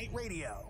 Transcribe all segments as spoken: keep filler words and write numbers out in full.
Night Radio.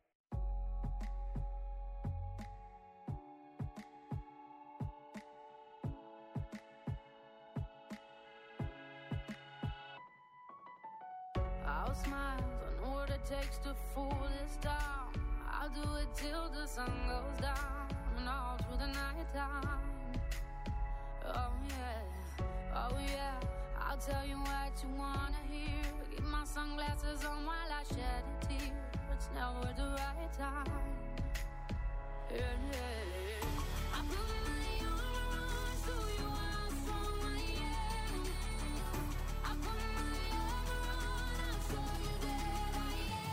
I'll smile, I know what it takes to fool this town. I'll do it till the sun goes down and all through the night time. Oh yeah, oh yeah, I'll tell you what you wanna hear. Keep my sunglasses on while I shed a tear. It's never the right time. Yeah, yeah. I put my armor on, show you how strong I am. I put my armor on, I'll show you that I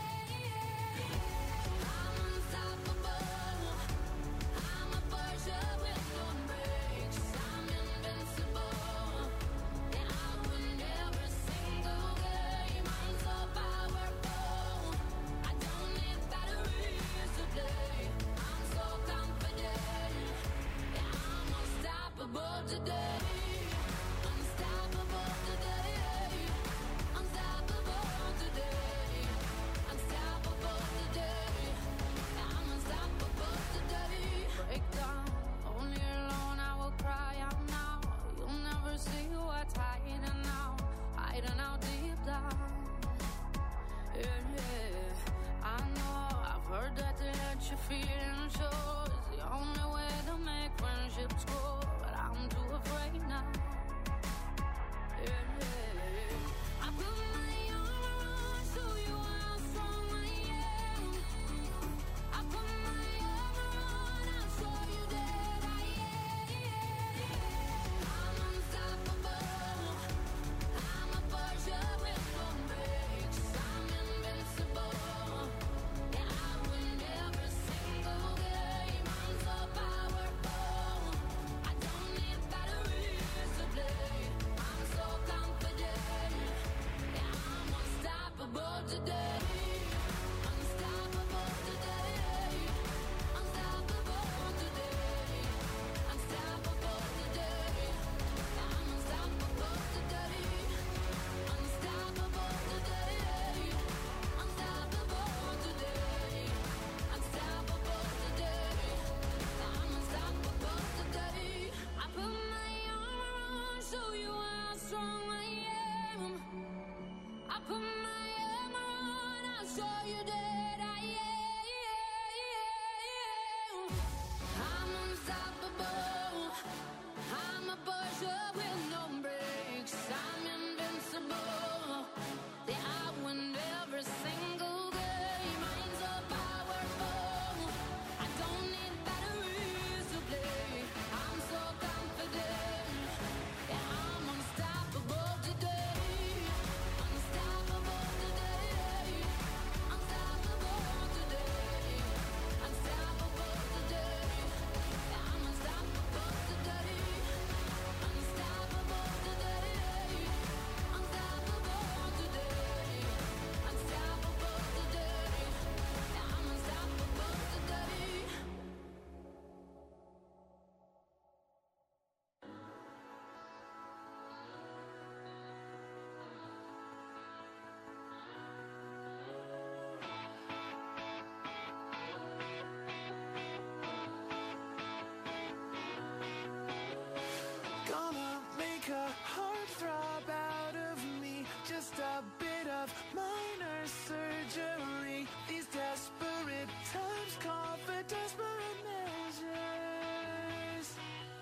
am. I'm unstoppable. I'm a Porsche with no brakes. I'm invincible. Yeah, I win every single game. I'm so powerful. I don't need batteries to play. I'm so confident. Yeah, I'm unstoppable today. Unstoppable today. Unstoppable today. Unstoppable today. Yeah, I'm unstoppable today. Break down, only alone I will cry out now. You'll never see what's hiding out, hiding out deep down. Yeah, yeah. I know, I've heard that to let you feel and show is the only way to make friendships grow, but I'm too afraid now. Yeah, yeah. I put my armor on, show you how strong I am. I put my armor on, I'll show you that I am. I'm unstoppable. I'm a Porsche with no brakes. I'm invincible. Yeah, I win every single game. I'm so powerful. I don't need batteries to play. I'm so confident. Yeah, I'm unstoppable today. Unstoppable today. Unstoppable today. Unstoppable today. Yeah, I'm unstoppable today. Unstoppable today. Unstoppable today. Unstoppable today. Yeah, I'm unstoppable today. I put my armor on, show you how strong I am. I put my armor on, I'll show you that I am. I'm unstoppable. I'm a Porsche with no brakes. I'm invincible. Yeah, I win every single game. I'm so powerful. I don't need batteries to play. I'm so confident. Yeah, I'm unstoppable today. Unstoppable today. Unstoppable today. Unstoppable today. Yeah, I'm unstoppable today. Unstoppable today. Unstoppable today. Unstoppable today. Yeah, I'm unstoppable today. Gonna make a heart throb out of me. Just a bit of minor surgery. These desperate times call for desperate measures.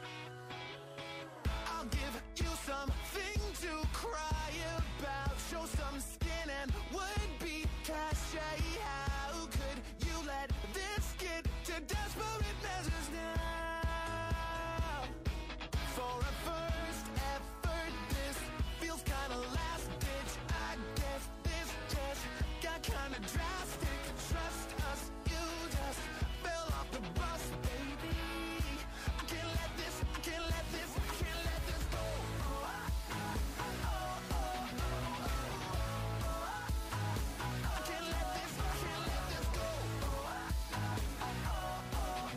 I'll give you something to cry about. Show some skin and would be cachet. How could you let this get to desperate measures now? For a first effort, this feels kinda last ditch. I guess this just got kinda drastic. Trust us, you just fell off the bus, baby. I can't let this, I can't let this, I can't let this go. Oh, I, I, I, oh, oh, oh, oh. I can't let this, I can't let this go. Oh, I, I, I, oh, oh,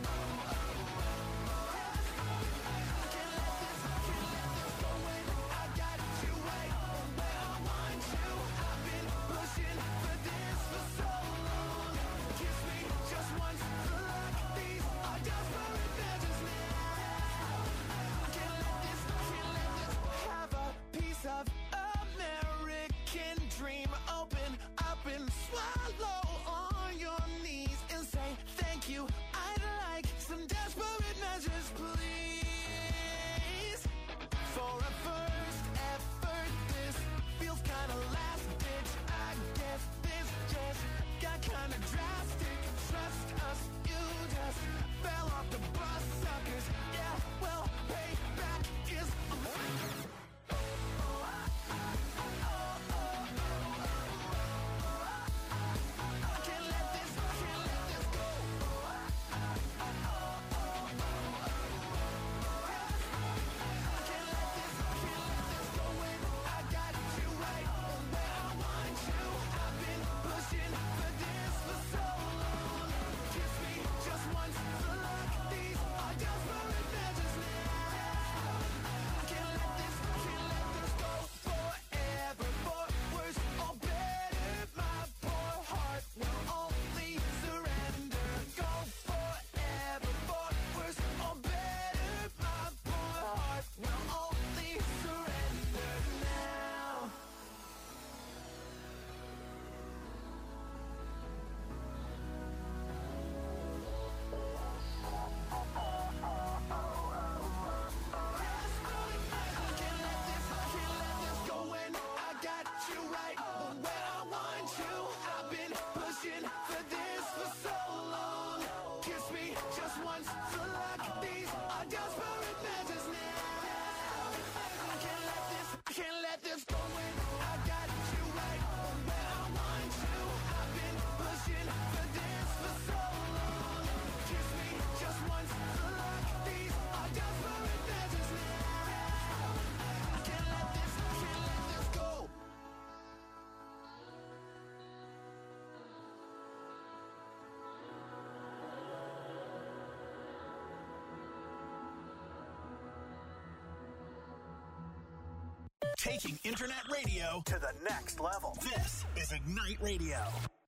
Taking internet radio to the next level. This is Ignite Radio.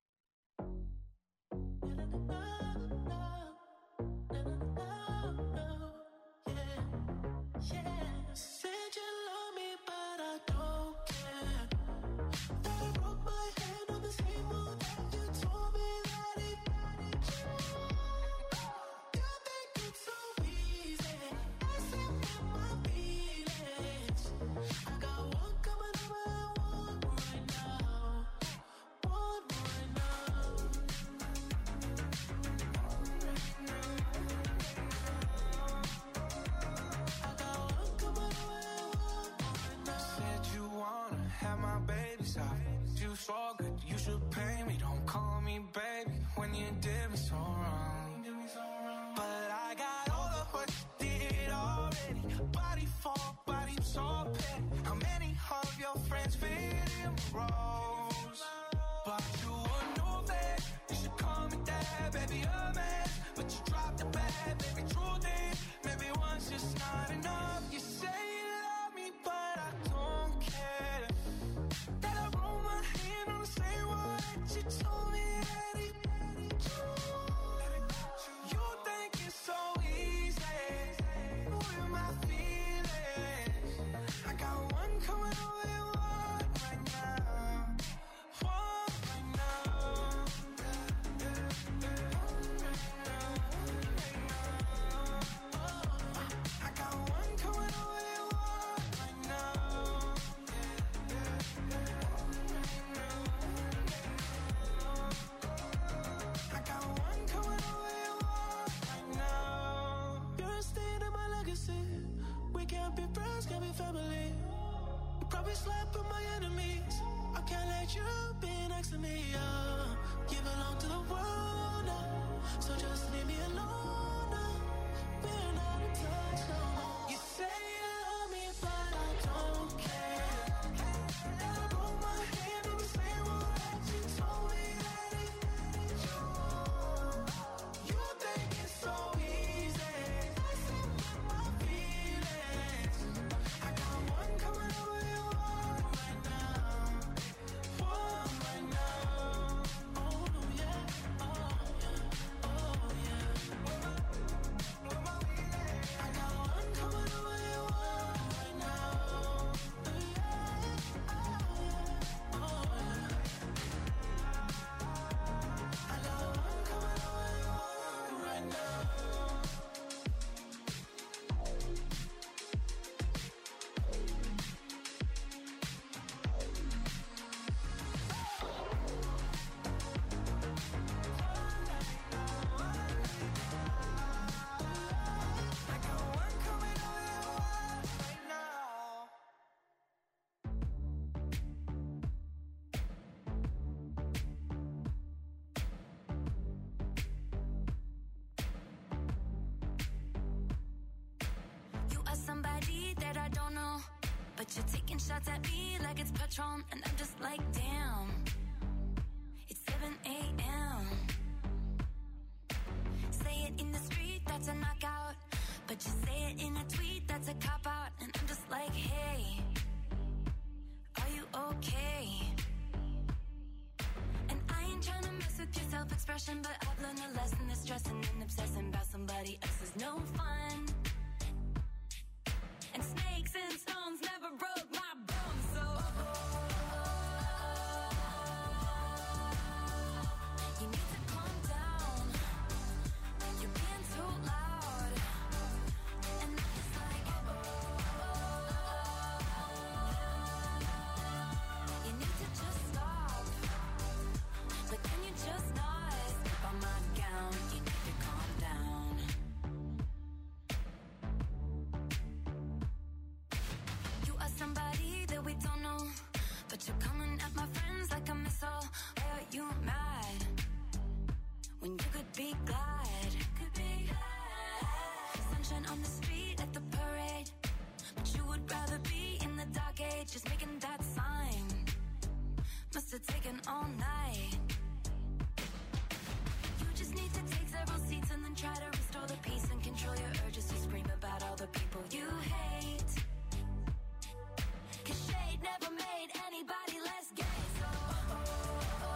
Somebody that I don't know, but you're taking shots at me like it's Patron, and I'm just like, damn, it's seven a.m. Say it in the street, that's a knockout, but you say it in a tweet, that's a cop-out, and I'm just like, hey, are you okay? And I ain't trying to mess with your self-expression, but I've learned a lesson that stressing and obsessing about somebody else is no fun. And snakes and stones never broke my bones, so you need to calm down. You're being too loud, and I'm just like, you need to just stop. Like, can you just not step on my gown? You need to calm down. Somebody that we don't know, but you're coming at my friends like a missile. Why are you mad when you could be glad? Could be glad. Sunshine on the street at the parade, but you would rather be in the dark age, just making that sign. Must have taken all night. You just need to take several seats and then try to restore the peace and control your urges to scream about all the people you hate. 'Cause shade never made anybody less gay. So oh, oh,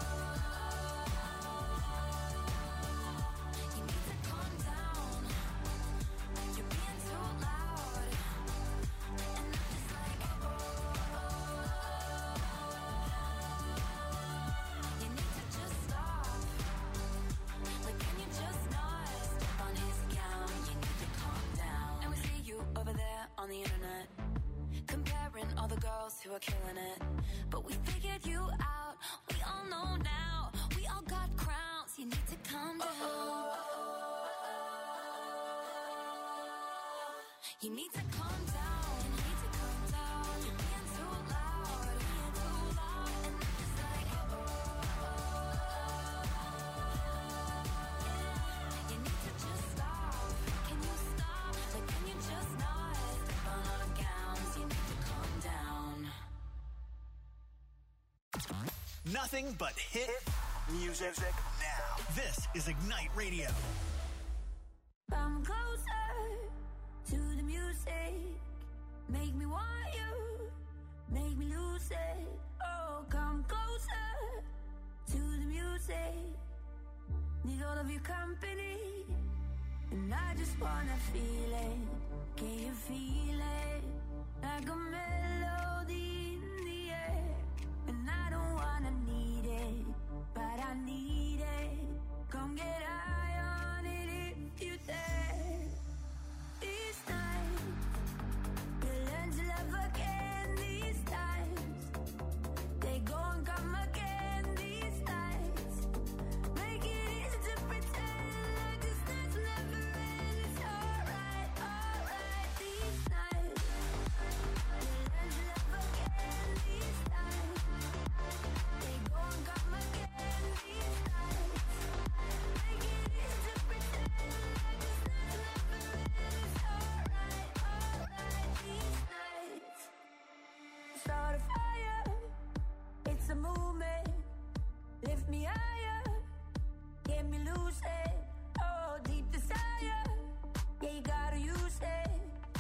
oh, you need to calm down. You're being too loud, and I'm just like oh, oh, oh, you need to just stop. Like, can you just not step on his gown? You need to calm down. And we see you over there on the internet, comparing all the girls who are killing it. But we figured you out, we all know now. We all got crowns, you need to calm down. You need to calm down, you need to calm down. You're being too loud, being too loud. And I'm just like oh, yeah. You need to just stop. Can you stop? Like, can you just not step on our gowns? You need to calm down. Nothing but hit music now. This is Ignite Radio. Come closer to the music. Make me want you. Make me lose it. Oh, come closer to the music. Need all of your company. And I just wanna feel it. Can you feel it? Like a melody in the air. And I don't wanna need it, but I need it. Come get high on it if you dare. These times, you learn to love again. These times, they go and come again. These nights, make it easy to pretend like this night's never end. It's alright, alright. These nights, you learn to love again. These times, they go and come again. These nights, make it easy to pretend like this night's never end. It's alright, alright. These nights, start a fire. It's a movement. Lift me higher. Get me lucid. Oh, deep desire. Yeah, you gotta use it.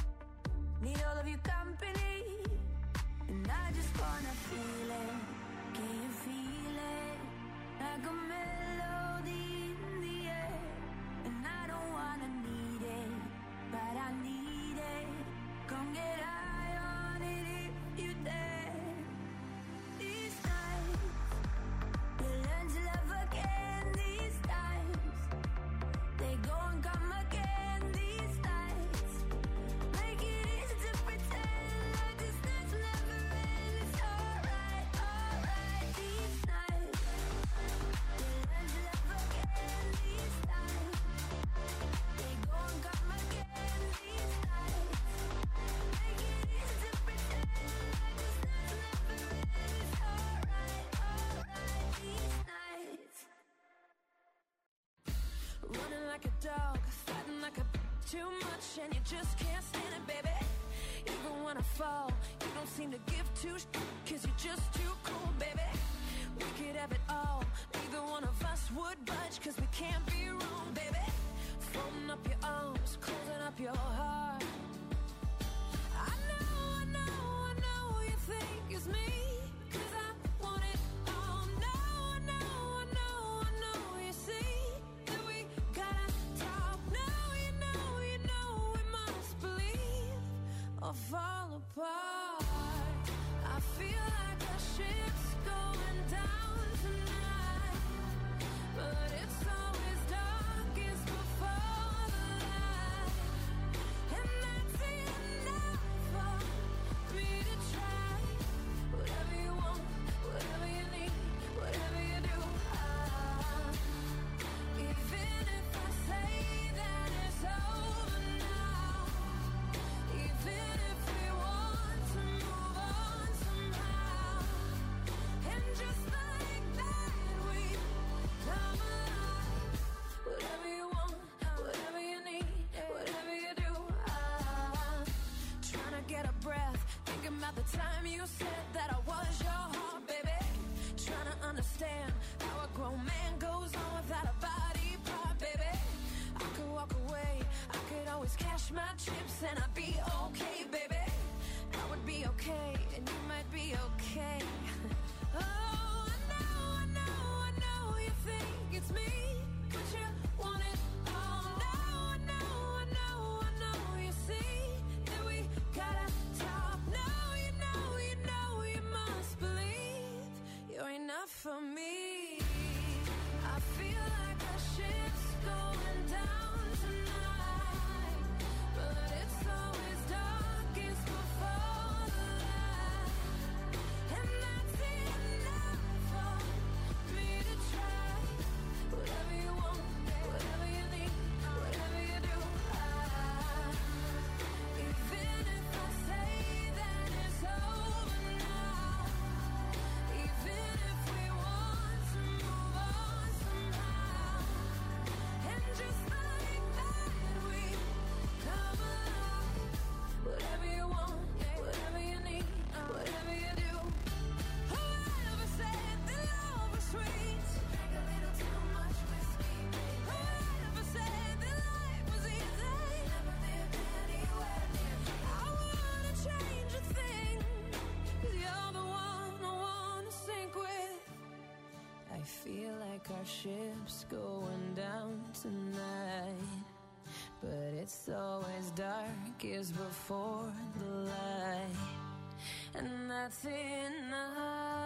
Need all of your company. And I just wanna feel it. Can you feel it? Like a melody in the air. And I don't wanna need it, but I need it. Come get high on it if you dare. These nights, you learn to love again. These times, they go and come again. These nights, make it easy to pretend like this night's never end. It's alright, alright. These nights, you learn to love again. These times, they go and come again. These nights, make it easy to pretend like this night's never end. It's alright, alright. These nights, running like a dog, fighting like a b- too much, and you just can't stand it, baby. Even when I fall, you don't seem to give two sh- cause you're just too cool, baby. We could have it all, neither one of us would budge, cause we can't be wrong, baby. Folding up your arms, closing up your heart. I know, I know, I know you think it's me, cause I want it all. No, I know, I know, I know you see that we gotta talk. No, you know, you know we must believe or fall apart. I feel like the ship's going down tonight, but it's always darkest before the light, and that's enough for me to try. Whatever you want, whatever you need, whatever you do, ah. Even if I say that it's over now, even if we want to move on somehow, and just like that we come alive. Whatever you want, whatever you need, whatever you do, ah. Trying to get a breath, thinking about the time you said that I was your heart, baby. Trying to understand how a grown man goes on without a body part, baby. I could walk away, I could always cash my chips and I'd be okay, baby. I would be okay, and you might be okay. Oh, I know, I know, I know you think it's me, but you want it all. No, I know, I know, I know you see that we gotta talk. No, you know, you know, you must believe you're enough for me. I feel like our ship's going down tonight, but it's always darkest before the light, and that's enough for me to try. Whatever you want, whatever you need, whatever you do, I, even if I say that it's over now, even if we want to move on somehow, and just like that we come alive. Whatever you want, whatever you need, whatever you do. Whoever said that love was sweet? Drink a little too much whiskey, baby. Whoever said that life was easy? Never lived anywhere near you. I wanna change a thing, 'cause you're the one I wanna sink with. I feel like our ship's going down tonight, but it's always darkest before the light, and that's enough.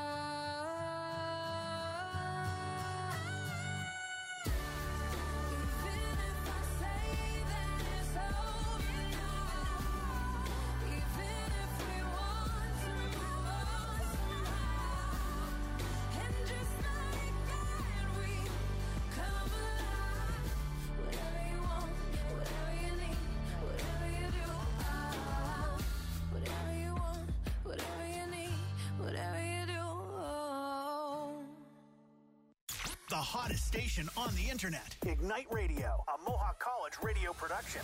Even if I say that it's over now, even if we want to move on somehow, and just like that we come alive. Whatever you want, whatever you need, whatever you do, ah, whatever you want, whatever you need, whatever you do. Oh. The hottest station on the internet. Ignite Radio, a Mohawk College radio production.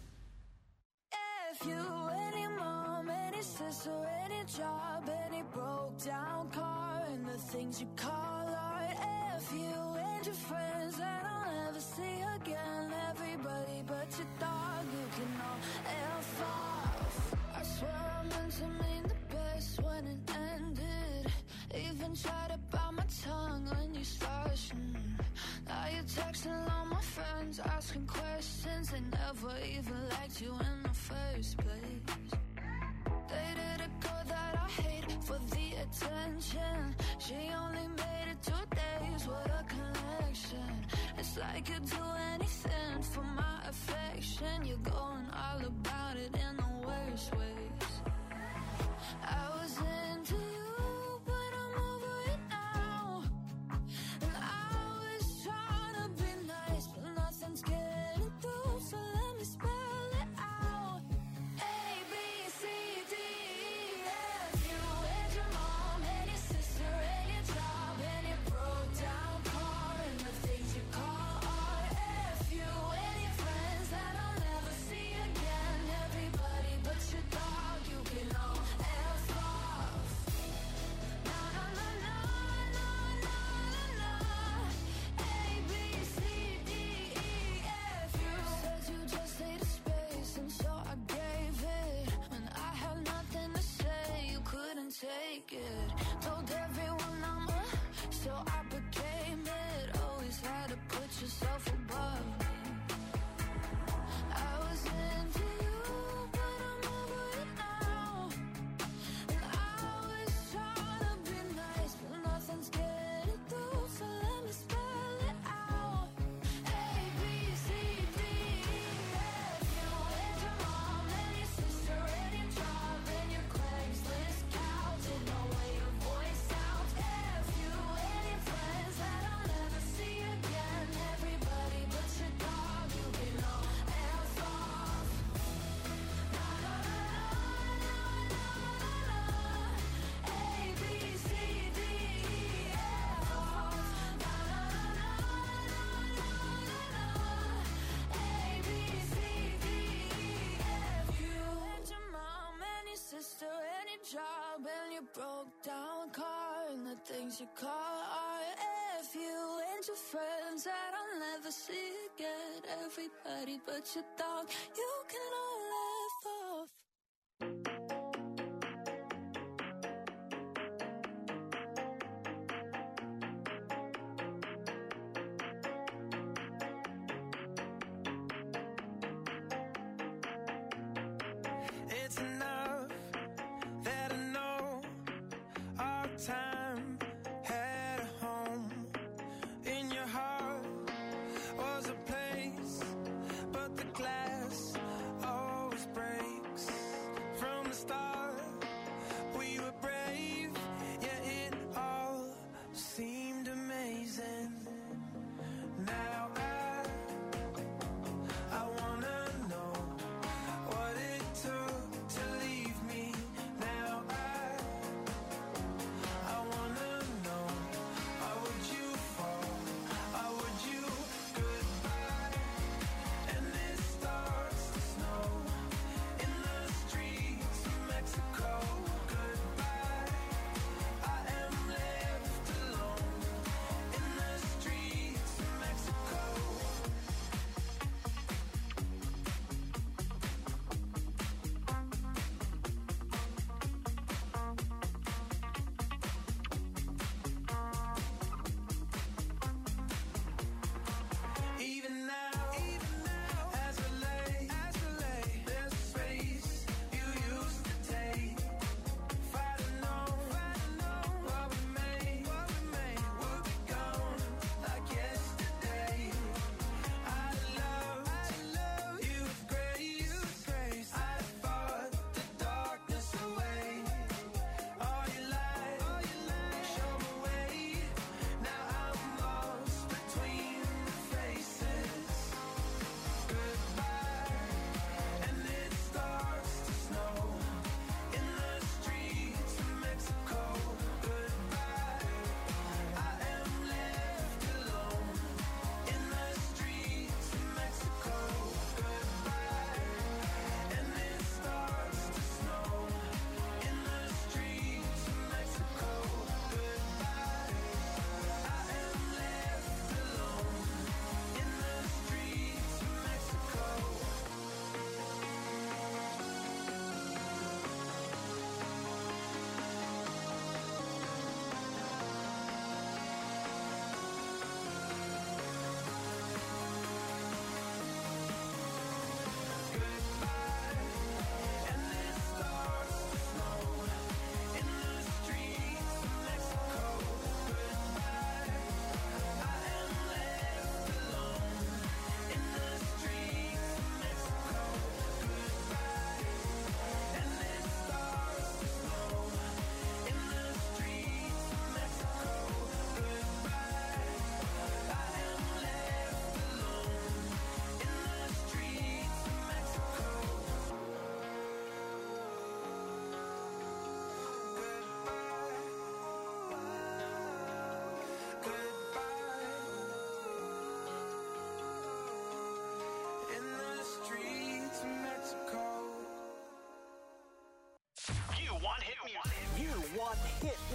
If you, any mom, any sister, any job, any broke down car, and the things you call art. If you and your friends that I'll never see again, everybody but your dog, you can all F off. I swear I meant to mean the best when it ended. Even tried to bite my tongue when you started. Mm. Now you're texting all my friends, asking questions. They never even liked you in the first place. Dated a girl that I hate for the attention. She only made it two days, what a connection. It's like you'd do anything for my affection. You're going all about it in the worst ways. I was into you, but I'm over it now. And I was trying to be nice, but nothing's getting through, so let me spell it out. A, B, C, D, E, F. You and your mom, and your sister, and your job, and your broke down car, and the things you call art. F you and your friends that I'll never see again. Everybody but your dog, you can all F off. No, no, no, no, no, no, no, no. A, B, C, D, E, F. You said you just needed space, and so I gave it. When I had nothing to say, you couldn't take it. Told everyone I'm a, so I became it. Always had to put yourself above me. I was into you, but I'm over it now. And I was trying to be nice, but nothing's getting through, so let me spell it out. A, B, C, D, E, F. You and your mom, and your sister, and your job, and your Craigslist couch, and the way your voice sounds. F you and your friends that I'll never see again. Everybody but your dog, you can all F off. No, no, no, no, no, no, no, no. A, B, C, D, E, F off. No, no, no, no, no, no, no. A, B, C, D, E, F. You and your mom, and your sister, and your job, and your broke down car, and the things you call art. F you and your friends that I'll never see again. Everybody but your dog, you can all F off.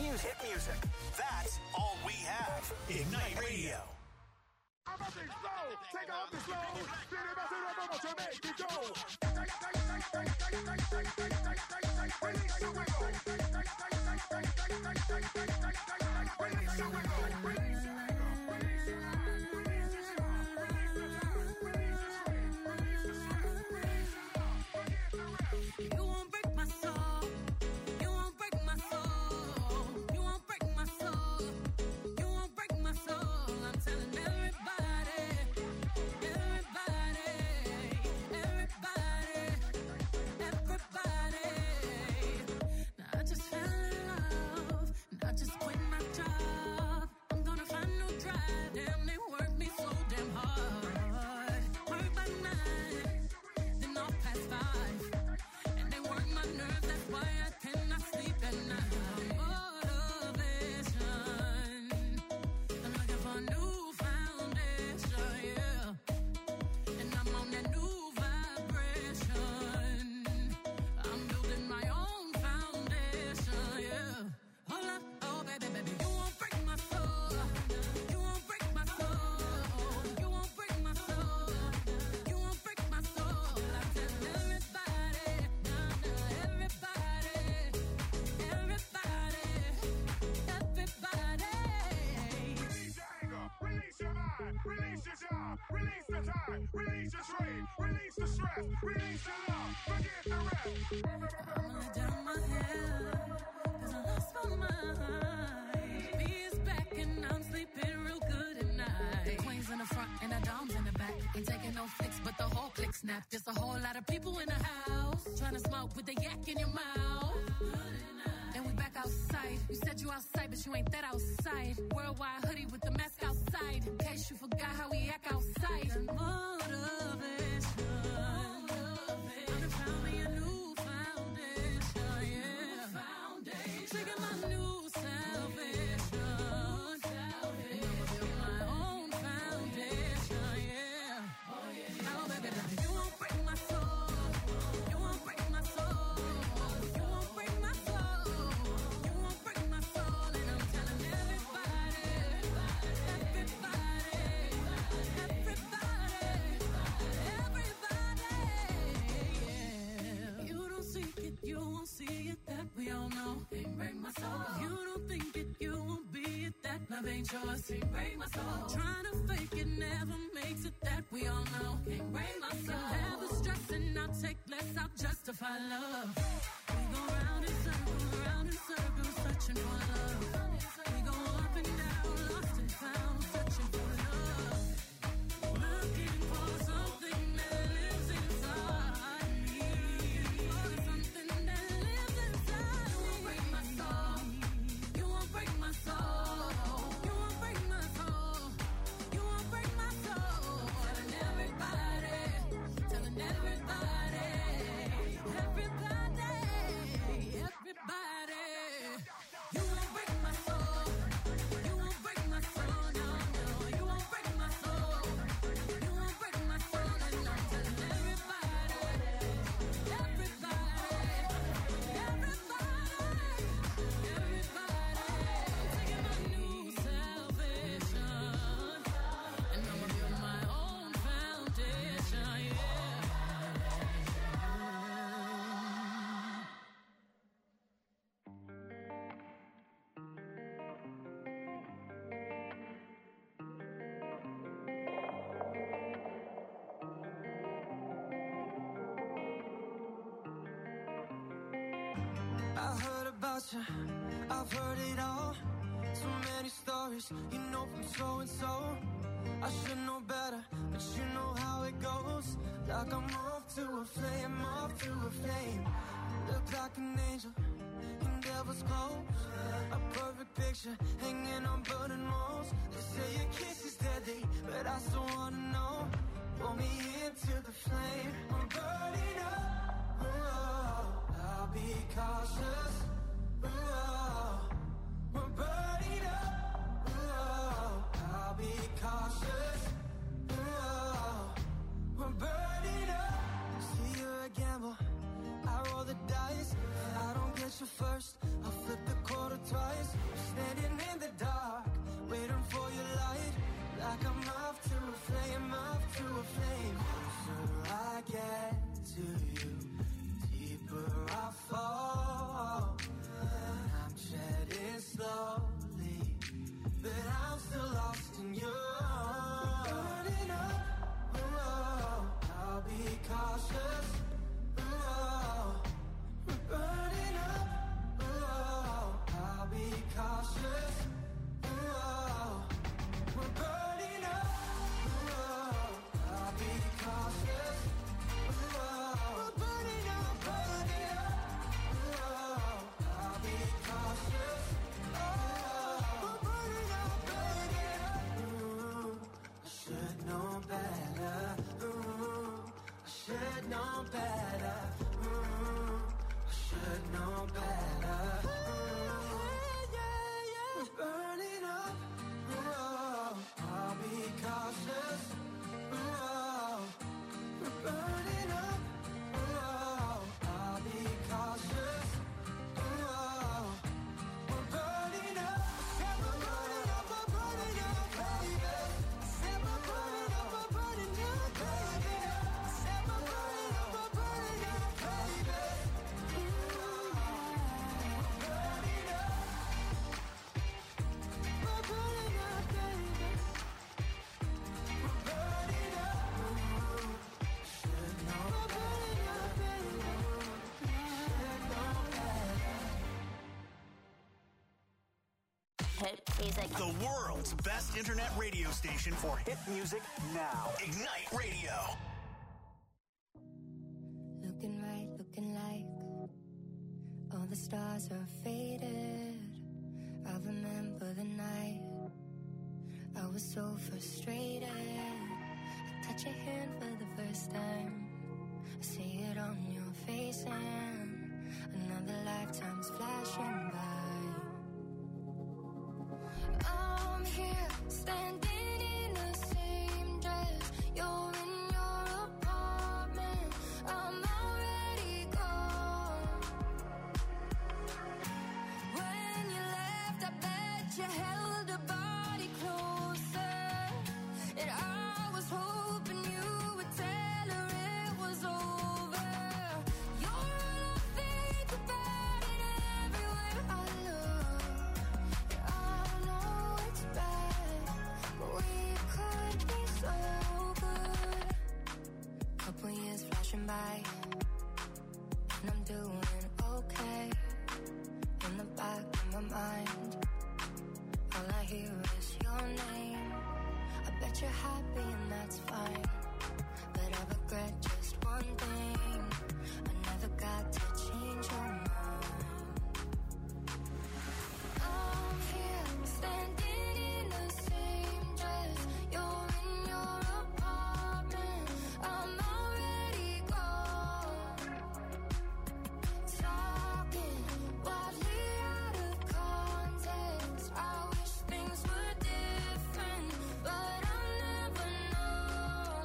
music. Hit music. That's all we have. Ignite Radio. I'm up and slow. Take off the slow. Then it must have about to make it go. Release your wiggle. Release your wiggle. Release your snap. There's a whole lot of people in the house trying to smoke with the yak in your mouth. And we back outside. You said you outside, but you ain't that outside. Worldwide hoodie with the mask outside. In case you forgot how we act outside. Motivation. I'm found me a new foundation. Yeah. Foundation. Taking my new salvation. And I'ma build my own foundation. Yeah. Oh yeah. Oh baby, baby. You won't break my soul. You won't break my soul. You won't break my soul. You won't break my soul. And I'm telling everybody, everybody, everybody, everybody, yeah. You don't seek it, you won't see it, that we all know. Can't break my soul. You don't think it, you won't be it, that love ain't yours. Can't break my soul. Trying to fake it never makes it, that we all know. Can't break my soul. Never stressing, I'll take less, I'll justify love. We go round in circles, round in circles, searching for love. We go up and down, lost and found, searching for love. Looking for something that lives inside me. For something that lives inside me. You won't break my soul. You won't break my soul. You won't break my soul. You won't break my soul. Telling everybody, telling everybody, everybody, everybody. You won't break my soul. You won't break my soul. No, no. You won't break my soul. You won't break my soul. And I'm telling everybody, everybody, everybody, everybody. Taking my new salvation. And I'ma build my own foundation, yeah. I heard about you, I've heard it all. So many stories, you know from so and so. I should know better, but you know how it goes. Like I'm off to a flame, off to a flame. Look like an angel in devil's clothes. A perfect picture hanging on burning walls. They say your kiss is deadly, but I still wanna know. Pull me into the flame, I'm burning up. Whoa, I'll be cautious. Whoa, we're burning up. Whoa, I'll be cautious. Whoa, we're burning up. See, you're a gamble. I roll the dice. I don't get you first. I'll flip the quarter twice. known better. Mm, I should know better. Mm, yeah, yeah. We're burning up. Oh, I'll be cautious. Oh, we're burning up. Oh, I'll be cautious. Oh, we're burning up. Yeah, we're burning up. We're burning up, baby. Say we're burning up. We're burning up, baby. Say we're burning up. We're burning up, baby. We're burning up. We're burning up, baby. We're burning up. Should know. We're burning up, baby. Should know better. Hit music. The world's best internet radio station for hit music now. Ignite Radio. Looking right, looking like all the stars are faded. I remember the night I was so frustrated. I touch your hand for the first time. I see it on your face and another lifetime's flashing by. I'm here, standing in the same dress. You're in your apartment. I'm already gone. When you left, I bet you held a body closer. And I was hoping you would tell her it was over. You're all I think about it everywhere I look. I know it's bad, but we could be so good. Couple years flashing by, and I'm doing okay. In the back of my mind, all I hear is your name. I bet you're happy and that's fine, but I regret just one thing. I never got to change your mind. I'm here, standing in the same dress. You're in your apartment. I'm already gone. Talking wildly out of context. I wish things were different, but I'll never know.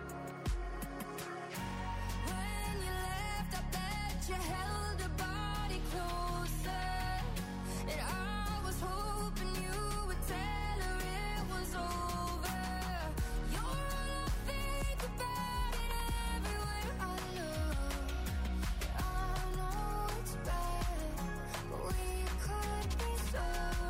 When you left, I bet you held a body closer. And I was hoping you would tell her it was over. You're all I think about it everywhere I look. I know it's bad, but we could be so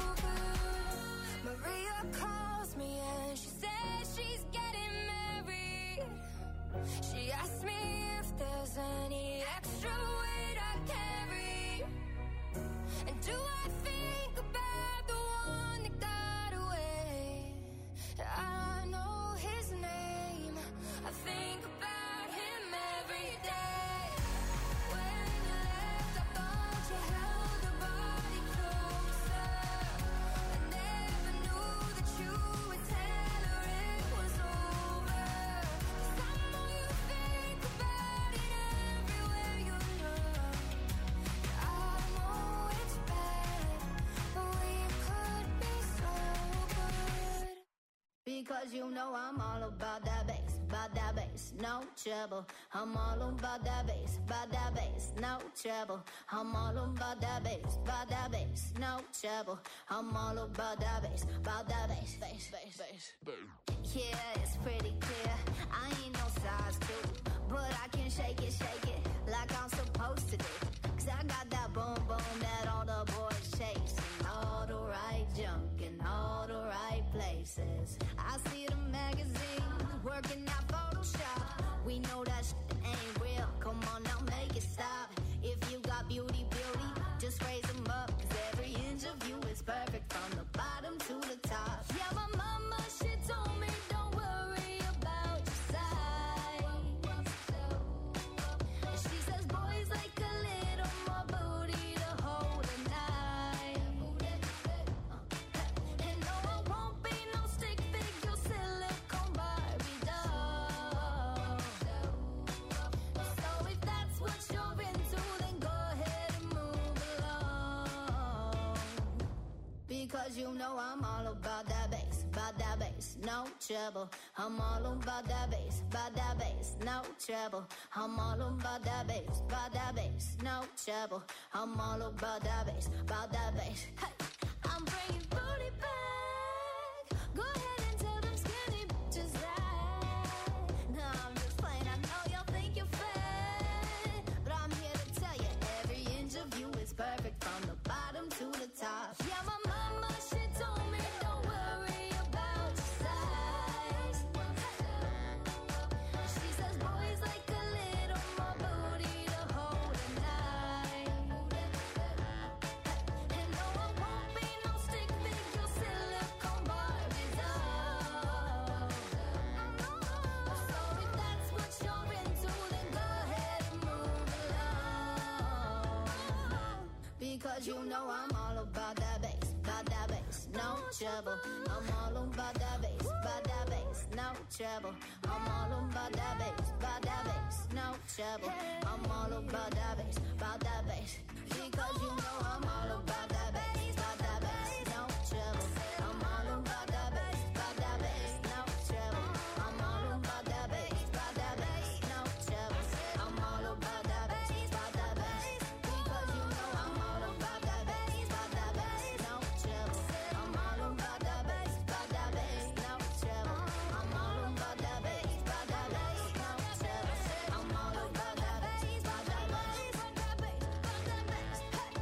good. Maria calls me and she says she's getting married. She asked me if there's any extra weight I carry. And do I think about the one that got away? I know his name. I think about him every day. When you left, I thought you held a body closer. I never knew that you would tell her it was over. 'Cause I know you think about it everywhere you look. I know it's bad, but we could be so good. Because you know I'm all about that bass, about that bass, no trouble. I'm all about that bass, about that bass, no trouble. I'm all about that bass, about that bass, no trouble. I'm all about that bass, about that bass, bass, bass, bass. Yeah, it's pretty clear. I ain't no size two, but I can shake it, shake it like I'm supposed to do. 'Cause I got that boom boom that all the boys chase, and all the right junk in all the right places. I see the magazines working out Photoshop. We know that shit ain't real. Come on now, make it stop. If you got beauty, beauty, just raise them up. 'Cause every inch of you is perfect from the bottom to the top. Yeah, my mama, she told me don't worry about your size. you know I'm all about that bass, about that bass, no trouble. I'm all about that bass, about that bass, no trouble. I'm all about that bass, about that bass, no trouble. I'm all about that bass, about that bass. Hey, I'm bringing booty back. Go ahead and tell them skinny bitches that. No, I'm just playing. I know y'all think you're fat, but I'm here to tell you every inch of you is perfect from the bottom to the top. Yeah, my mama, she told me don't worry about your size. She says boys like a little more booty to hold at night. And no, I won't be no stick figure silicone Barbies. So if that's what you're into, then go ahead and move along. Because you know I'm all about that bass, about that bass, no trouble. I'm all about that bass, about that bass, no trouble. I'm all about that bass, about that bass, no trouble. I'm all about that bass, about that bass. Because you know I'm all about that bass, about that bass, no trouble. I'm all about that bass, about that bass, no trouble. I'm all about that bass, about that bass, no trouble. I'm all about that bass, about that bass. Because you know I'm all about that bass, about that bass, no trouble. I'm all about that bass, about that bass, no trouble. I'm all about that bass, about that bass, no trouble. I'm all about that bass, about that bass, about that bass, about that bass.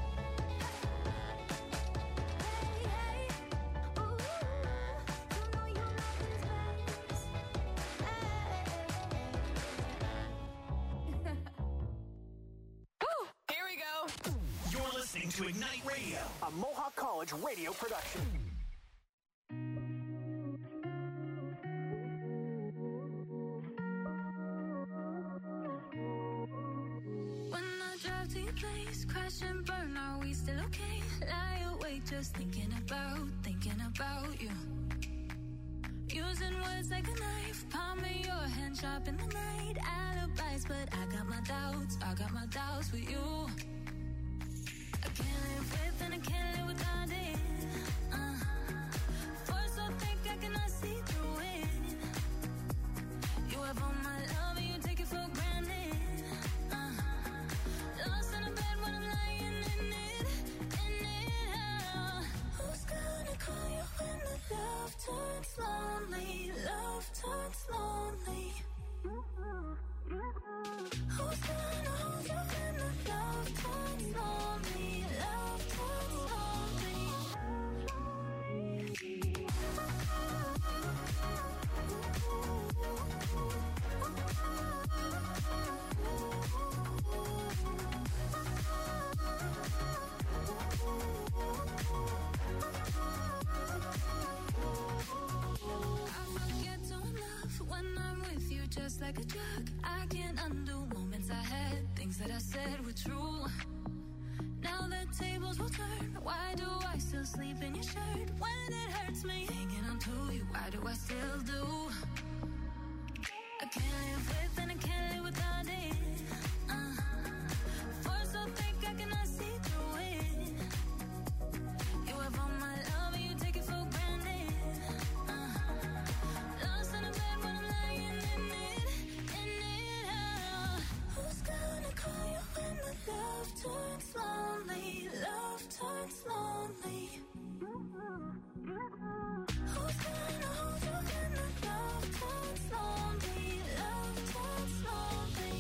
Hey, hey, hey, ooh, you know you love this bass. Hey. Here we go. You're listening to Ignite Radio, a Mohawk College radio production. When I drive to your place, crash and burn, are we still okay? Lie awake just thinking about, thinking about you. Using words like a knife, palming your hand, sharp in the night. Alibis, but I got my doubts, I got my doubts with you. I can't live with and I can't live without it. Uh, force so thick I cannot see through it. You have all my love and you take it for granted. Uh, lost in a bed when I'm lying in it, in it. Uh, who's gonna call you when the love turns lonely? Love turns lonely. Who's gonna hold you when the love turns lonely? Love turns lonely. I forget to love when I'm with you, just like a drug. I can't undo moments I had, things that I said were true. Now the tables will turn. Why do I still sleep in your shirt when it hurts me? Hanging on to you, why do I still do? I can't live with and I can't live without it. Uh, force so thick I cannot see through it. You have all my love and you take it for granted. Uh, lost in a bed when I'm lying in it, in it. Uh, who's gonna call you when the love turns lonely? Love turns lonely. Who's gonna hold you when the love turns lonely? Love turns lonely.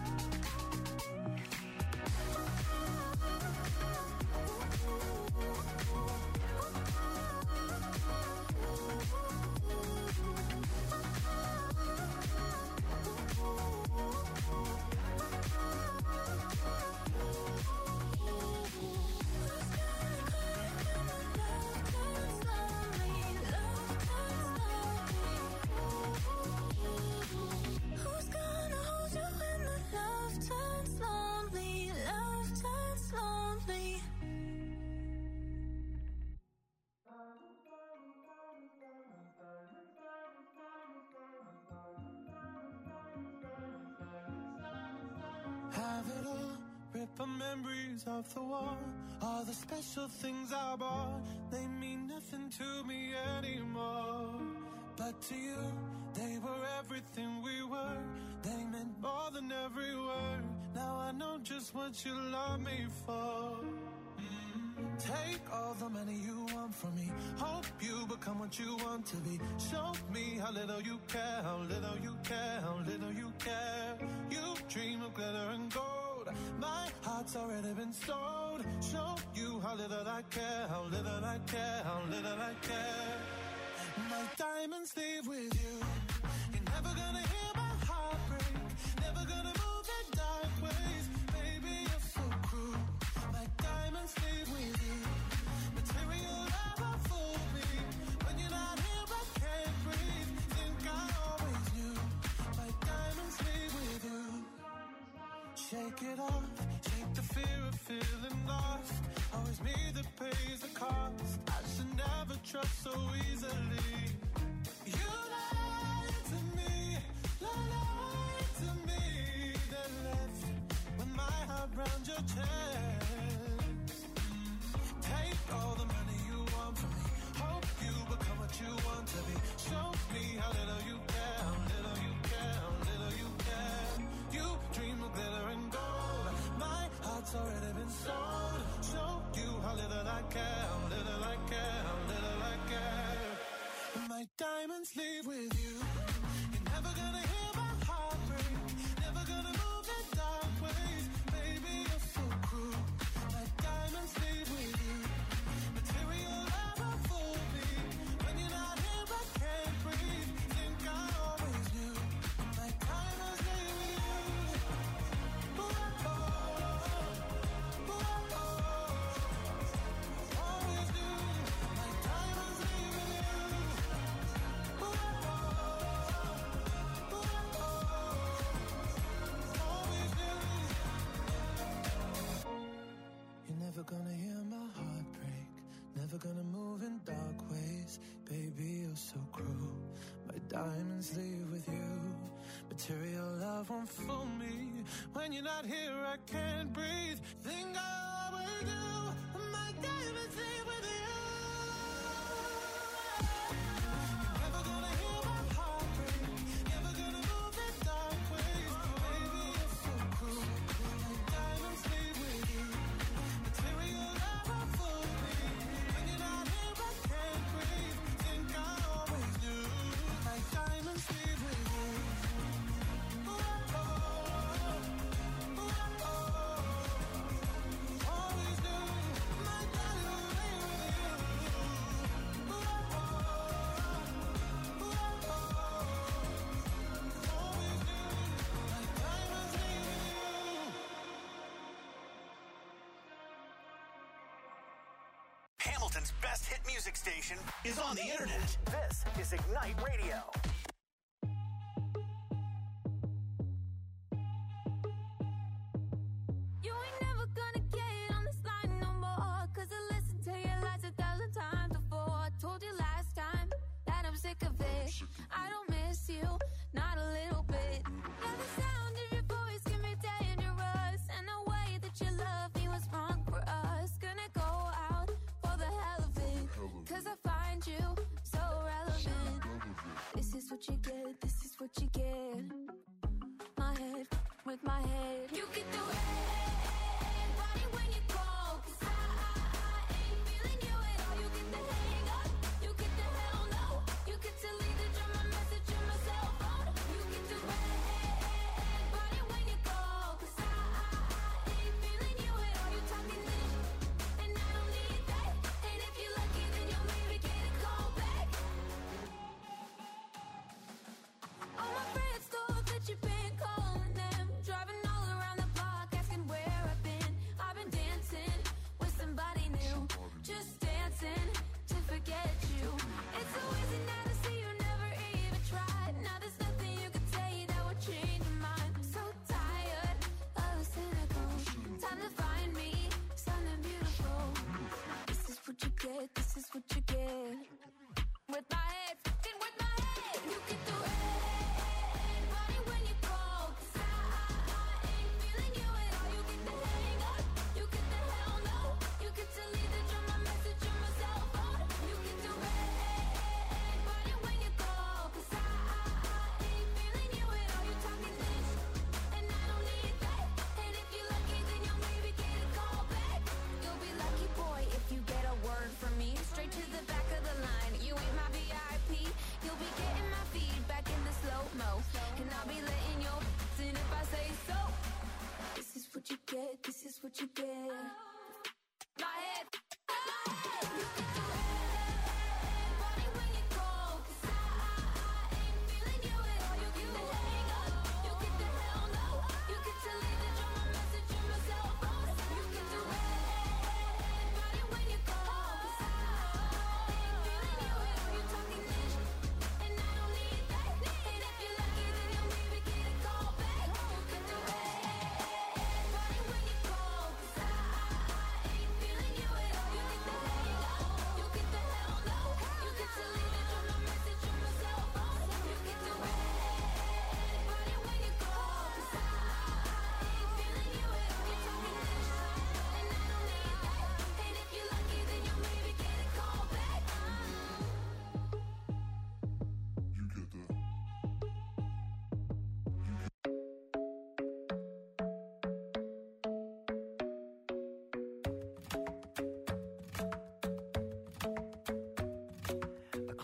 Who's gonna hold you when the love turns lonely? Love turns lonely. Have it all, rip our memories off the wall. All the special things I bought, they mean nothing nothing to me anymore. But to you, they were everything we were. They meant more than every word. Now I know just what you love me for. Mm. Take all the money you want from me. Hope you become what you want to be. Show me how little you care, how little you care, how little you care. You dream of glitter and gold. My heart's already been sold. Show you how little I care, how little I care, how little I care. My diamonds leave with you. You're never gonna hear my heart break. Never gonna move in dark ways. Baby, you're so cruel. My diamonds leave with you. Material never fooled me. When you're not here, I can't breathe. Think I always knew. My diamonds leave with you. Shake it off. Shake the fear of feeling lost. Always me that pays the cost. I should never trust so easily. You lied to me, lied to me. Then left with my heart round your chest. Take all the money you want from me. Hope you become what you want to be. Show me how little you care, how little you care, how little you care. You dream of glitter and gold. My heart's already been sold. Show you how little I care, how little I care, how little I care. My diamonds leave with you. You're never gonna hear my heart break. Never gonna move in dark ways. Baby, you're so cruel. My diamonds leave with you. Material never fooled me. When you're not here, I can't breathe. Think I always knew. My diamonds leave with you. Ooh, oh, oh, ooh, oh, oh. Always knew. My diamonds leave with you. Ooh, oh, oh, ooh, oh, oh. Always knew. You're never gonna hear my heart break. Never gonna move in dark ways. Baby, you're so cruel. My diamonds leave with you. Material love won't fool me. When you're not here, I can't breathe. Think I always do. My diamonds leave with you. You're never gonna hear my heart break. Never gonna move in dark ways. Baby, you're so cruel. My diamonds leave with you. Material never fooled me. When you're not here, I can't breathe. Think I always knew. My diamonds leave with you. Ooh, oh, oh, ooh, oh, oh. Always knew. My diamonds leave with you. Ooh, oh, oh, ooh, oh, oh. Always knew. My diamonds leave with you. Hamilton's best hit music station is on the internet. This is Ignite Radio. You ain't never gonna get on this line no more. Cause I listened to your lies a thousand times before. I told you last time that I'm sick of it. I don't miss you, not a little bit. Now the sound of your voice can be dangerous. And the way that you love me was wrong for us. Gonna go out for the hell of it. Cause I find you so relevant. This is what you get, this is what you get. My head with my head. You get the red body when you call. Cause I, I, I ain't feeling you at all. You get the hang up, you get the hell no. You get to leave the drum, my message on my cell phone. You get the red body when you call. Cause I, I, I ain't feeling you at all. You talking this, and I don't need that. And if you're lucky, then you'll maybe get a call back. All my friends thought that you've been calling them. Driving all around the block, asking where I've been. I've been dancing with somebody new. Just dancing to forget you. It's so easy now to see you never even tried. Now there's nothing you can say that would change your mind. I'm so tired of the cynical. Time to find me something beautiful. This is what you get, this is what you get. With my head, fucking with my head. You get the red body when you call.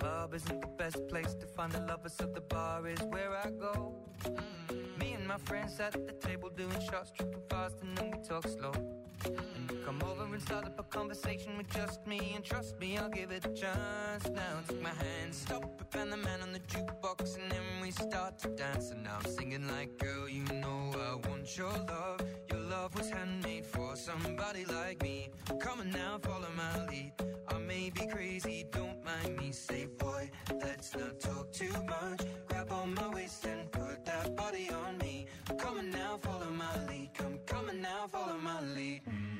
club isn't the best place to find the lovers, so the bar is where I go. Mm. Me and my friends at the table doing shots, tripping fast, and then we talk slow. And you come over and start up a conversation with just me, and trust me, I'll give it a chance. Now take my hand, stop it, and the man on the jukebox, and then we start to dance. And now I'm singing like, girl, you know I want your love. Your love was handmade for somebody like me. Come on now, follow my lead. I may be crazy, don't mind me. Say, boy, let's not talk too much. Grab on my waist and put that body on me. Come on now, follow my lead. Come, come on now, follow my lead.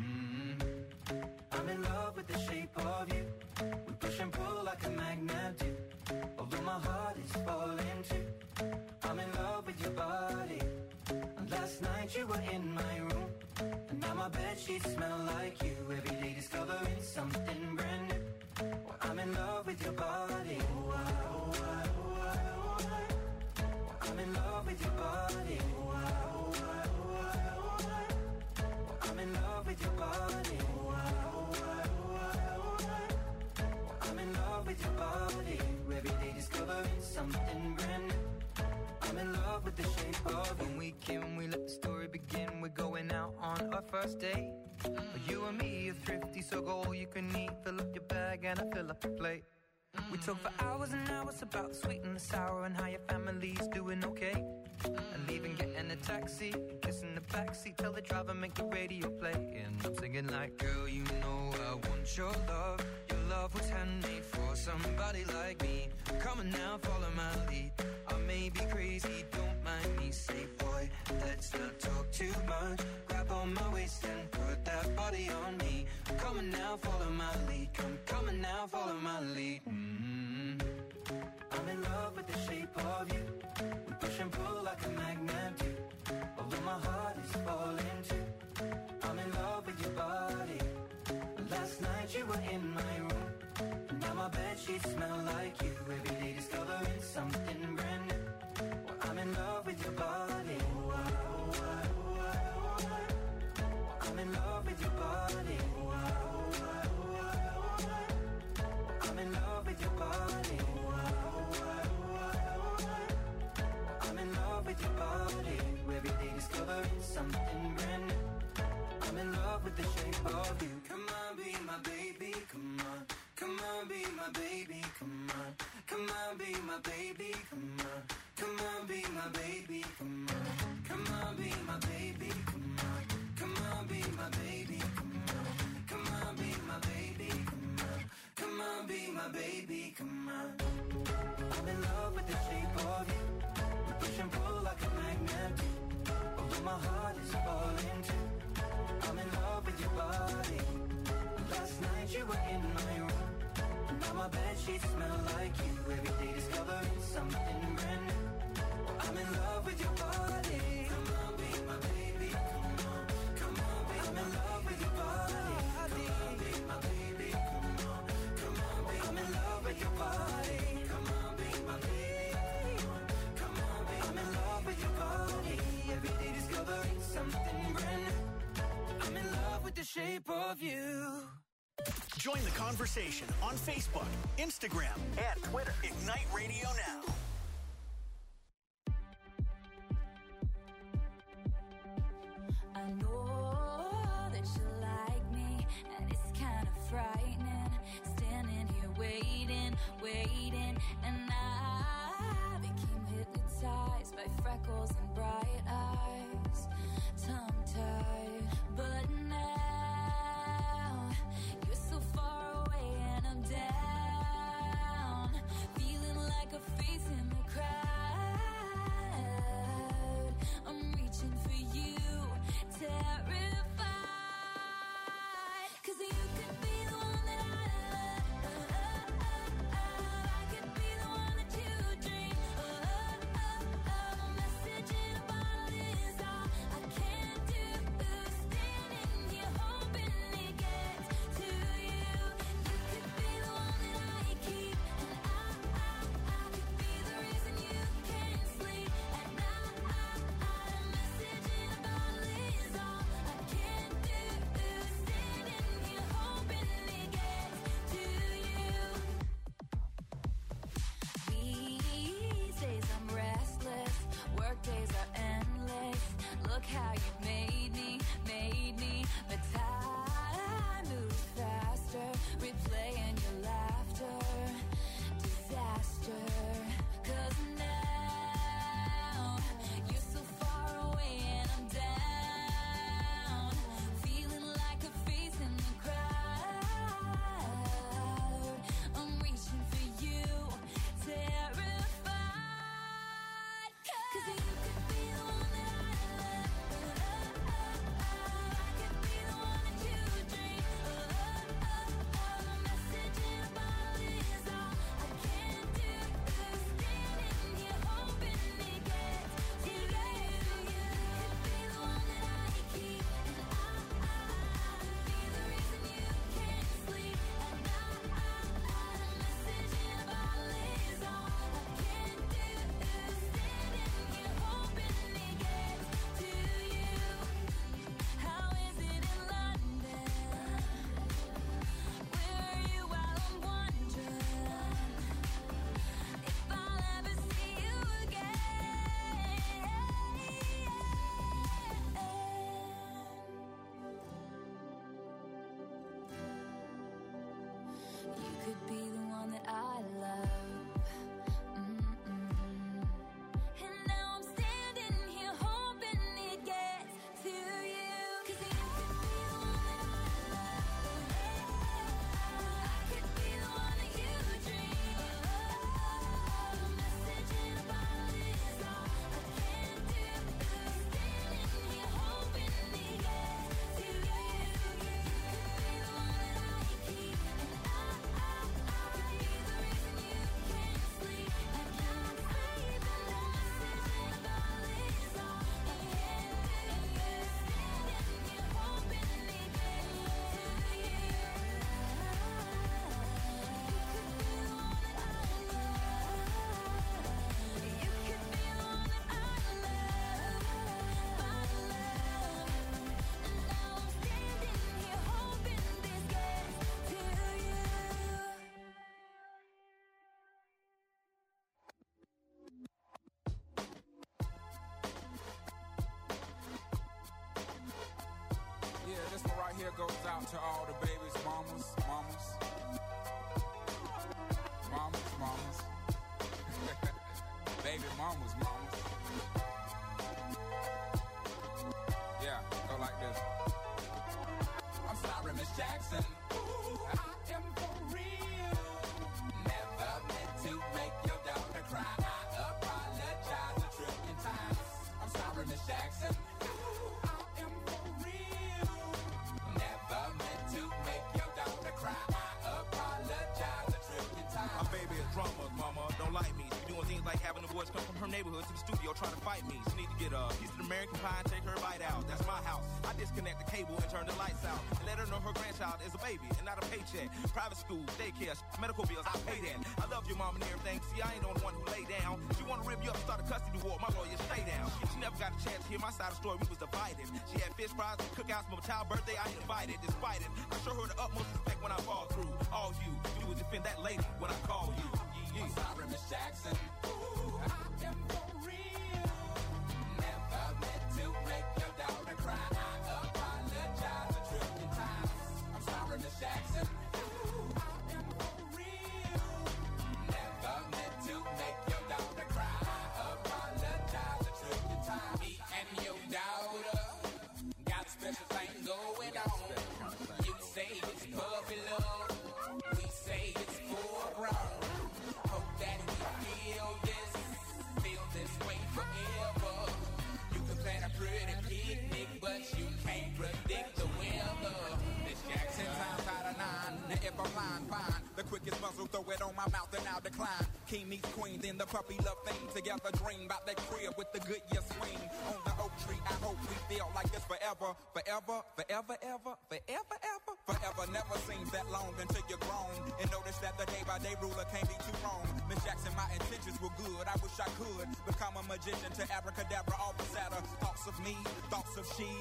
Mm-hmm. I'm in love with the shape of you. We push and pull like a magnet do. Although my heart is falling too. I'm in love with your body. And last night you were in my room, and now my bedsheets smell like you. Every day discovering something brand new. Well, I'm in love with your body. Oh, I, oh, I, oh, I, oh, I. Well, I'm in love with your body. Oh, I, oh, I, oh, I, oh, I. Well, I'm in love with your body. Oh, I, oh, I, oh, I, oh, I. Well, I'm in love with your body. Every day discovering something brand new. I'm in love with the shape of when we came, we let the story begin. We're going out on our first date. Mm. You and me are thrifty, so go all you can eat. Fill up your bag and I fill up the plate. Mm. We talk for hours and hours about the sweet and the sour and how your family's doing okay. Mm. And leaving, getting a taxi, kissing the backseat, tell the driver make the radio play. And I'm singing like, girl, you know I want your love. Your love was handmade for somebody like me. Come on now, follow my lead. I may be crazy, don't mind me. Say, boy, let's not talk too much. Grab on my waist and put that body on me. Come on now, follow my lead. Come, come on now, follow my lead. Mm-hmm. I'm in love with the shape of you. We push and pull like a magnet do. Although my heart is falling too. I'm in love with your body. Last night you were in my room, and now my bedsheets smell like you. Every day discovering something brand new. Well, I'm in love with your body. Oh, I, oh, I, oh, I, oh, I. Well, I'm in love with your body. Oh, I, oh, I, oh, I, oh, I. Well, I'm in love with your body. Oh, I, oh, I, oh, I, oh, I. Well, I'm in love with your body. Every day discovering something brand new. I'm in love with the shape of you. Come on, be my baby, come on. Come on, be my baby, come on. Come on, be my baby, come on. Come on, be my baby, come on. Come on, be my baby, come on. Come on, be my baby, come on. Come on, be my baby, come on. Come on, be my baby, come on. I'm in love with the shape of you. We push and pull like a magnet do. Although my heart is falling too. I'm in love with your body. Last night you were in my room, and now my bedsheets smell like you. Every day discovering something brand new. Well, I'm in love with your body. Come on, be my baby. Come on, come on, be I'm in love with your body. Come on, be my baby. Come on, come on, be I'm in love with your body. Come on, be my baby. Come on, be I'm in love with your body. Every day discovering something brand new. I'm in love with the shape of you. Join the conversation on Facebook, Instagram, and Twitter. Ignite Radio Now. I know that you like me, and it's kind of frightening. Standing here waiting, waiting, and I became hypnotized by freckles and bright eyes, tongue-tied, but now you're so far away and I'm down, feeling like a face in the crowd. I'm reaching for you, terrified, 'cause you could be the one that I love. I could be the one that you dream. A message in a bottle is all I goes out to all the babies, mamas, mamas. Mamas, mamas. Baby mamas, mamas. Yeah, go like this. I'm sorry, Miss Jackson. Ooh, I am for real. Never meant to make your daughter cry. I apologize a trillion times. I'm sorry, Miss Jackson. Ooh, I am for real. Never meant to make your daughter cry. I apologize a trillion times. My baby is drama, mama. Don't like me. She doing things like having the boys come from her neighborhood to the studio trying to fight me. She need to get a piece of American pie and take her bite out. That's my house. I disconnect the cable and turn the lights out. And let her know her grandchild is a baby and not a paycheck. Private school, daycare, medical bills, I pay that. I love your mom and everything. See, I ain't the only one who lay down. She wanna rip you up and start a custody war. My lawyer, stay down. She never got a chance to hear my side of the story. We was divided. She had fish fries and cookouts for my child's birthday. I ain't invited. Despite it, I show her the utmost respect when I fall through. All you, you do is defend that lady when I call you. Yeah. I'm sorry, Miss Jackson. Ooh, I am for real. Never meant to make your daughter cry. I apologize a trillion times. I'm sorry, Miss Jackson. Ooh, I am for real. Never meant to make your daughter cry. I apologize a trillion times. Me and your daughter got a special thing going on. You say it's puppy love. We say it's full grown. Hope that we feel this, feel this way forever. You can plan a pretty picnic, but you can't predict the weather. Miss Jackson times out of nine. Now if I'm lying, fine. The quickest muzzle, throw it on my mouth and I'll decline. King meets queen, then the puppy love thing. Together dream about that crib with the good year swing. On the oak tree, I hope we feel like this forever. Forever, forever, ever, forever, ever. Forever never seems that long until you're grown. And notice that the day by day ruler can't be too wrong. Miss Jackson, my intentions were good. I wish I could become a magician to abracadabra, all the sadder. Thoughts of me, thoughts of she.